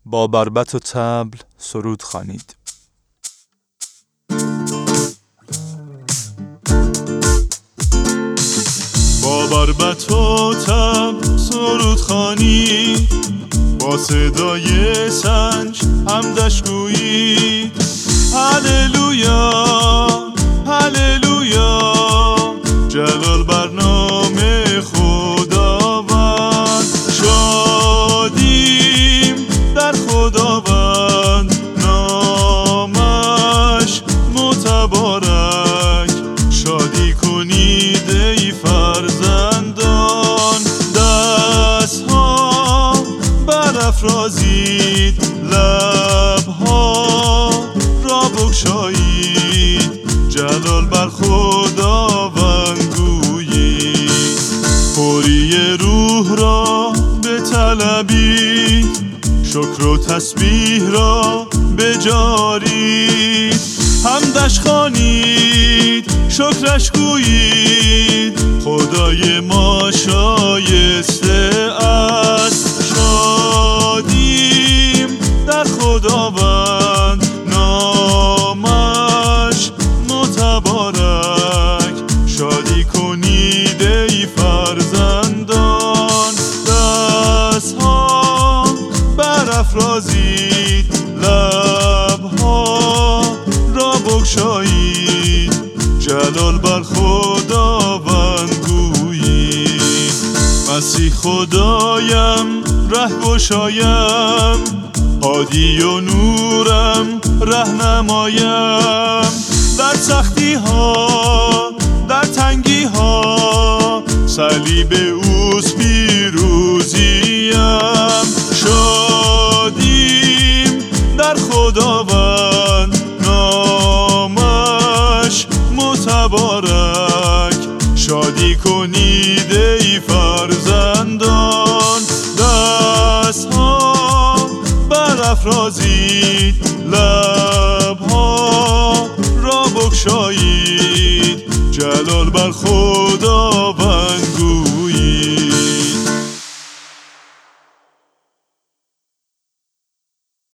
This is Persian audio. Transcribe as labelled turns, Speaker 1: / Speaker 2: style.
Speaker 1: با بربط و طبل سرود خوانید.
Speaker 2: با بربط و طبل سرود خوانید، با صدای سنج حمدش گویید. هللویا هللویا، جلال بر نام خداوند. شادیم در خداوند، نامش متبارک. شادی کنید ای فرزندان، دست‌ها برافرازید، لب‌ها را بگشایید، جلال بر خداوند گویید. پوری روح را بطلبید، شکر و تسبیح را بجارید. حمدش خوانید، شکرش گویید، خدای ما شایسته است. شادیم در خداوند، نامش متبارک. شادی کنید ای فرزندان، دست‌ها برافرازید، لب‌ها را بگشایید، جلال بر خداوند گویید. مسیح خدایم ره گشایم، هادی و نورم رهنمایم. در سختی ها در تنگی ها، صلیب اوست پیروزیم. شادیم در خداوند، نامش متبارک. شادی کنید ای فرزندان، دست‌ها برافرازید، لب‌ها را بگشایید، جلال بر خداوند گویید.